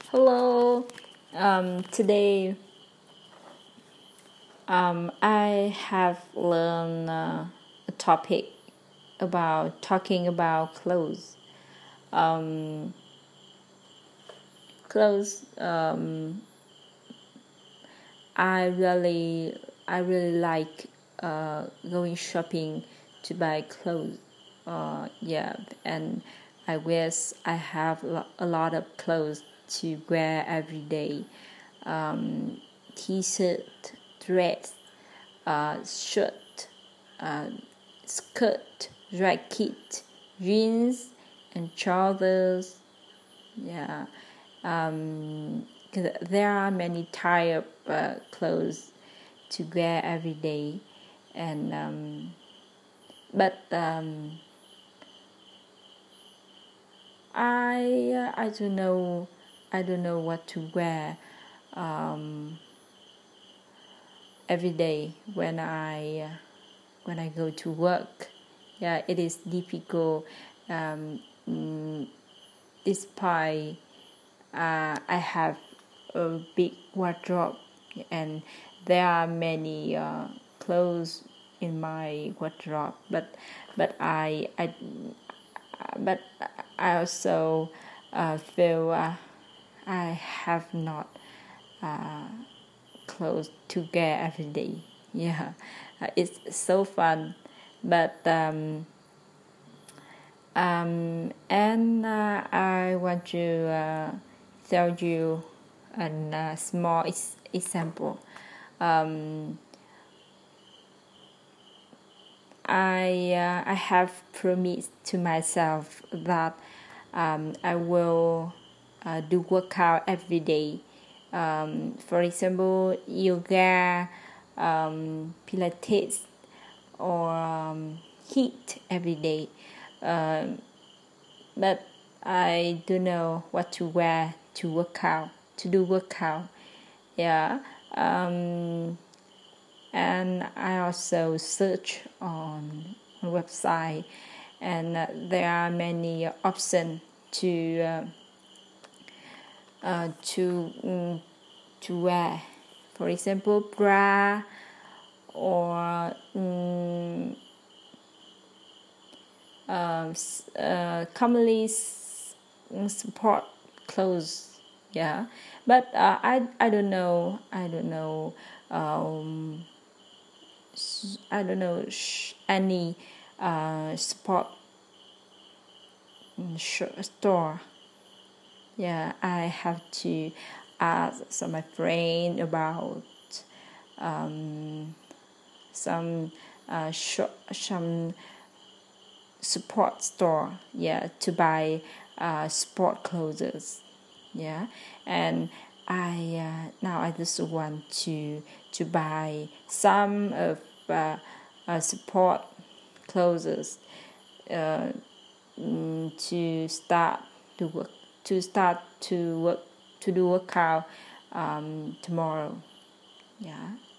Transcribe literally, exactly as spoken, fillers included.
Hello. Um, today, um, I have learned uh, a topic about talking about clothes. Um, clothes. Um, I really, I really like uh, going shopping to buy clothes. Uh, yeah, and I wish I have a lot of clothes to wear every day. Um, T-shirt, dress, uh, shirt, uh, skirt, jacket, jeans, and trousers. Yeah, um, 'cause there are many type of uh, clothes to wear every day, and um, but um, I uh, I don't know I don't know what to wear. Um, every day when I uh, when I go to work. Yeah, it is difficult. Um, mm, despite uh, I have a big wardrobe and there are many uh, clothes in my wardrobe, but but I I but I also uh, feel uh, I have not. Uh, clothes to wear every day. Yeah, uh, it's so fun, but um, um, and uh, I want to uh, tell you a uh, small is- example. Um, I uh, I have promised to myself that um, I will uh, do workout every day. Um, for example, yoga, um, Pilates, or um, heat every day. Um, but I don't know what to wear to work out, to do workout. Yeah. Um, and I also search on a website, and uh, there are many options to uh, uh, to um, to wear. For example, bra or um, um, uh, commonly support clothes. Yeah, but uh, I I don't know I don't know um, I don't know sh- any uh, sport store. Yeah, I have to ask some my friend about um, some uh, sh- some support store. Yeah, to buy uh, sport clothes. Yeah, and I uh, now I just want to to buy some of uh, uh, support clothes uh, to start to work to start to work to do workout um, tomorrow. Yeah.